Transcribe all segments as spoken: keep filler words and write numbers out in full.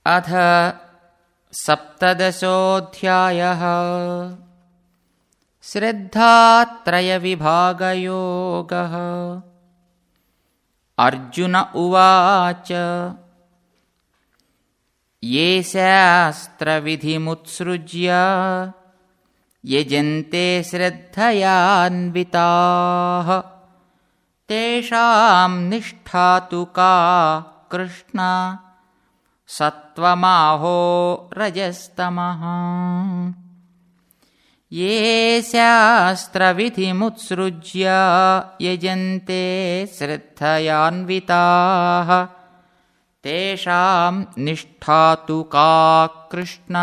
अथ सप्तदशोऽध्यायः। श्रद्धात्रयविभागयोगः। अर्जुन उवाच ये शास्त्रविधिमुत्सृज्य यजन्ते श्रद्धयान्विताः तेषां निष्ठा तु का कृष्ण सत्त्वमाहो रजस्तमः। ये शास्त्रविधिमुत्सृज्य यजन्ते श्रद्धयान्विताः तेषां निष्ठा तु का कृष्ण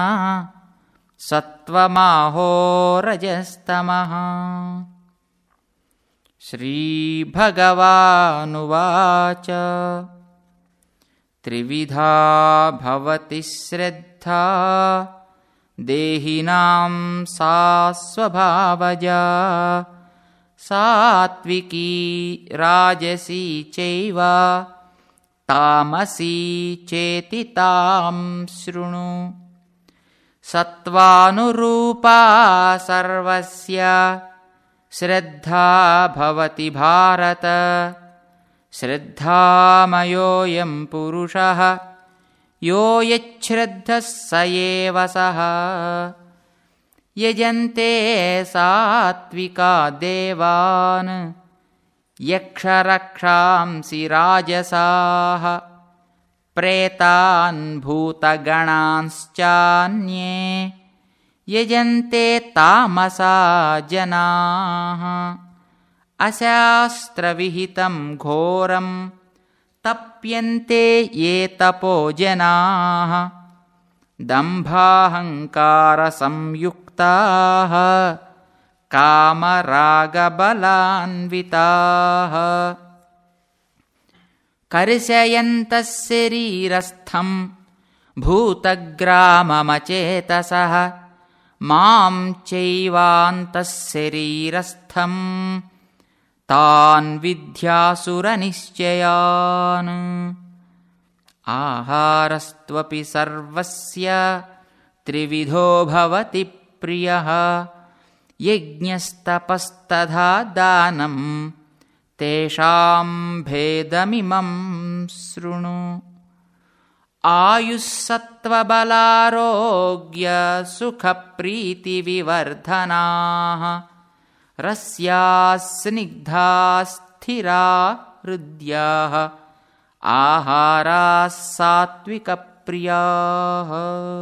सत्त्वमाहो रजस्तमः। श्रीभगवानुवाच त्रिविधा भवति श्रद्धा देहिनां सा स्वभावजा सात्विकी राजसी चैव तामसी चेति तां शृणु। सत्त्वानुरूपा सर्वस्य श्रद्धा भवति भारत श्रद्धामयोऽयं पुरुषः यो यच्छ्रद्धः स एव सः। यजन्ते सात्विका देवान् यक्षरक्षांसि राजसाः प्रेतान् भूतगणांश्चान्ये यजन्ते तामसा जनाः। अशास्त्रविहितं घोरं तप्यन्ते ये तपो जनाः दम्भाहङ्कारसंयुक्ताः कामरागबलान्विताः कर्षयन्तः शरीरस्थं भूतग्राममचेतसः मां चैवान्तः शरीरस्थं तान् विद्यासुरनिश्चयान्। आहारस्त्वपि सर्वस्य त्रिविधो भवति प्रियः यज्ञस्तपस्तथा दानं तेषां भेदमिमं शृणु। आयुस्सत्त्वबलारोग्यसुखप्रीतिविवर्धनाः रस्याः स्निग्धाः स्थिरा हृद्याः आहाराः सात्विकप्रियाः।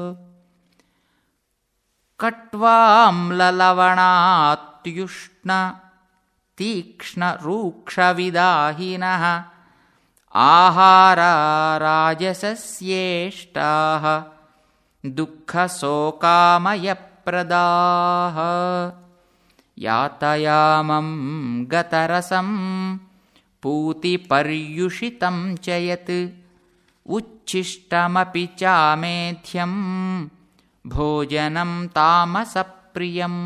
कट्वाम्ललवणात्युष्ण तीक्ष्णरूक्षविदाहिनः आहारा राजसस्येष्टाः दुःखशोकामयप्रदाः। यातयामं गतरसं पूतिपर्युषितं च यत् उच्छिष्टमपि चामेध्यं भोजनं तामसप्रियम्।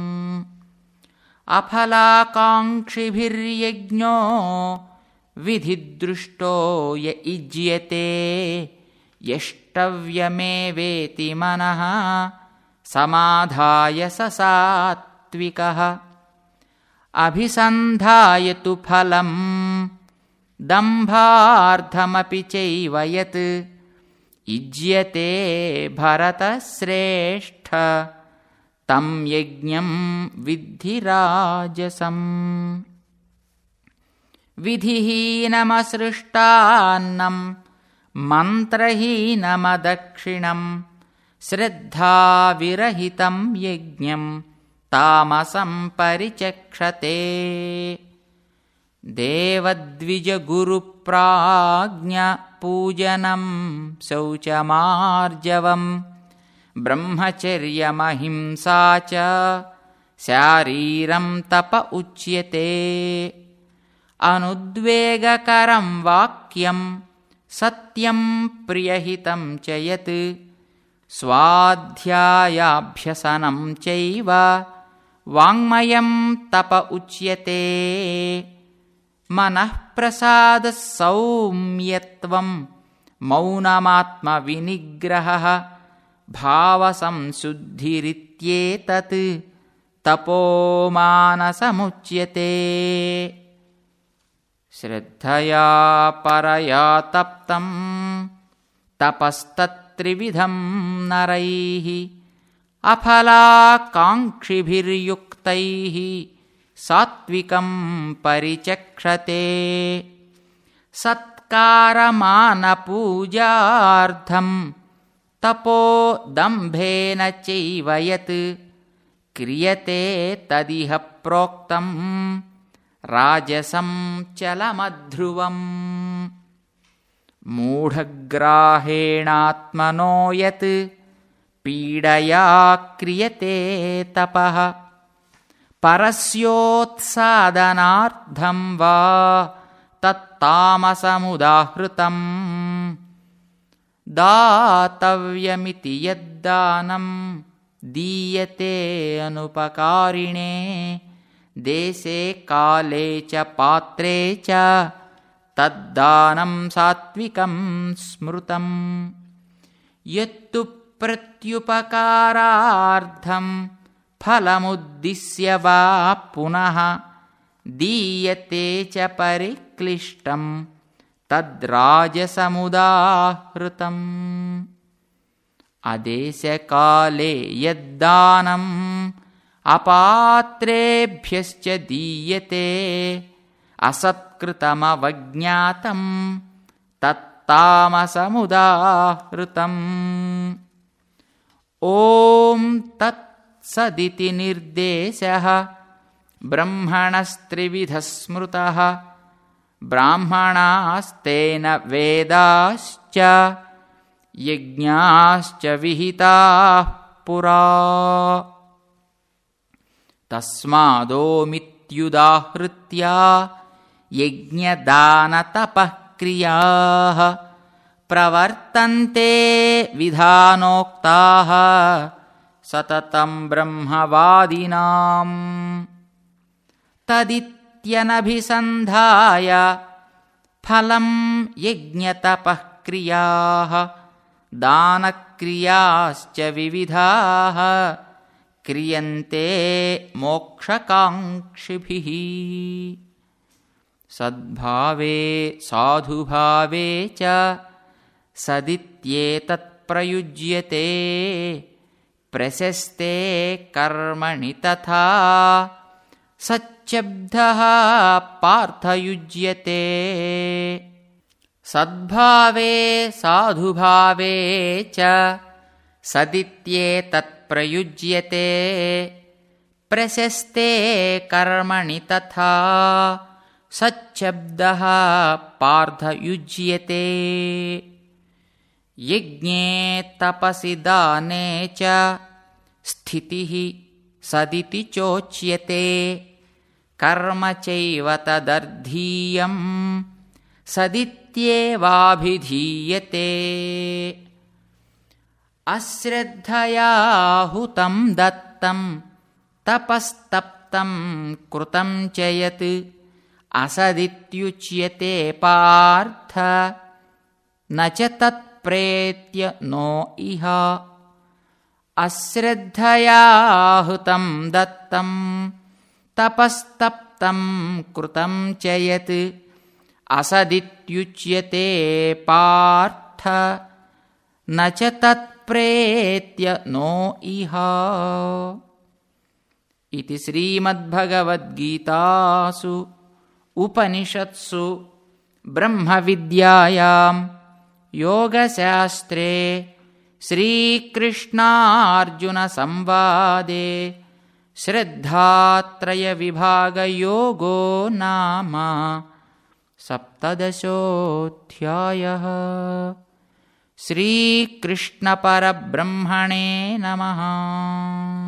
अफलाकाङ्क्षिभिर्यज्ञो विधिदृष्टो य युज्यते यष्टव्यमेवेति मनः समाधाय स सात्विकः। अभिसन्धाय तु फलं दम्भार्थमपि चैव यत् युज्यते भरतश्रेष्ठ तं यज्ञं विद्धि राजसम्। विधिहीनमसृष्टान्नं मन्त्रहीनमदक्षिणं श्रद्धाविरहितं यज्ञं तामसं परिचक्षते। देवद्विजगुरुप्राज्ञपूजनं शौचमार्जवं ब्रह्मचर्यमहिंसा च शारीरं तप उच्यते। अनुद्वेगकरं वाक्यं सत्यं प्रियहितं च यत् स्वाध्यायाभ्यसनं चैव वाङ्मयं तप उच्यते। मनः प्रसादः सौम्यत्वं मौनमात्मविनिग्रहः भावसंशुद्धिरित्येतत् तपोमानसमुच्यते। श्रद्धया परया तप्तं तपस्तत्त्रिविधं नरैः अफलाकाङ्क्षिभिर्युक्तैः सात्विकं परिचक्षते। सत्कारमानपूजार्थं तपोदम्भेन चैव यत् क्रियते तदिह प्रोक्तं राजसं चलमध्रुवम्। मूढग्राहेणात्मनो यत् पीडया क्रियते तपः परस्योत्सादनार्थं वा तत्तामसमुदाहृतम्। दातव्यमिति यद्दानं दीयते अनुपकारिणे देशे काले च पात्रे च तद्दानं सात्विकं स्मृतम्। यत्तु प्रत्युपकारार्थं फलमुद्दिश्य वा पुनः दीयते च परिक्लिष्टं तद्राजसमुदाहृतम्। अदेशकाले यद्दानम् अपात्रेभ्यश्च दीयते असत्कृतमवज्ञातं तत्तामसमुदाहृतम्। ॐ तत्सदिति निर्देशः ब्रह्मणस्त्रिविधः स्मृतः ब्राह्मणास्तेन वेदाश्च यज्ञाश्च विहिताः पुरा। तस्मादोमित्युदाहृत्य यज्ञदानतपःक्रियाः प्रवर्तन्ते विधानोक्ताः सततं ब्रह्मवादिनाम्। तदित्यनभिसन्धाय फलं यज्ञतपःक्रियाः दानक्रियाश्च विविधाः क्रियन्ते मोक्षकाङ्क्षिभिः। सद्भावे साधुभावे च सदित्येतत्प्रयुज्यते प्रशस्ते कर्मणि तथा सच्चब्दः पार्थयुज्यते। सद्भावे साधुभावे च सदित्येतत्प्रयुज्यते प्रशस्ते कर्मणि तथा सच्चब्दः पार्थयुज्यते। यज्ञे तपसि दाने च स्थितिः सदिति चोच्यते कर्म चैव तदर्थीयं सदित्येवाभिधीयते। अश्रद्धया हुतं दत्तं तपस्तप्तं कृतं च यत् असदित्युच्यते पार्थ न च तत्प्रेत्य नो इह। अश्रद्धया हुतं दत्तं तपस्तप्तं कृतं च यत् असदित्युच्यते पार्थ न च तत्प्रेत्य नो इह। इति श्रीमद्भगवद्गीतासु उपनिषत्सु ब्रह्मविद्यायां योगशास्त्रे श्रीकृष्णार्जुनसंवादे श्रद्धात्रयविभागयोगो नाम सप्तदशोऽध्यायः। श्रीकृष्णपरब्रह्मणे नमः।